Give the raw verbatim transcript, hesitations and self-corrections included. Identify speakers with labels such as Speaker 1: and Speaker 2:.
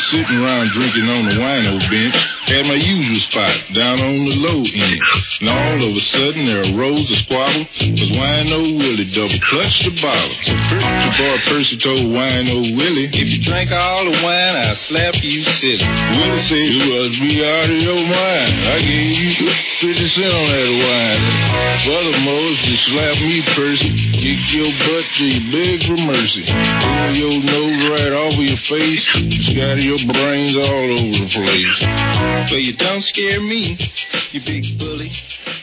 Speaker 1: sitting around drinking on the wino bench at my usual spot, down on the low end. And all of a sudden there arose a squabble, cause Wino Willie double clutched the bottle. So the boy Percy told Wino Willie, if you drink all the wine, I'll slap you silly. Willie said, you must be out of your mind. I gave you fifty cents on that wine. Furthermore, if you slap me, Percy, kick your butt till you beg for mercy. Pull your nose right off of your face, scatter your brains all over the place. So you don't scare me, you big bully.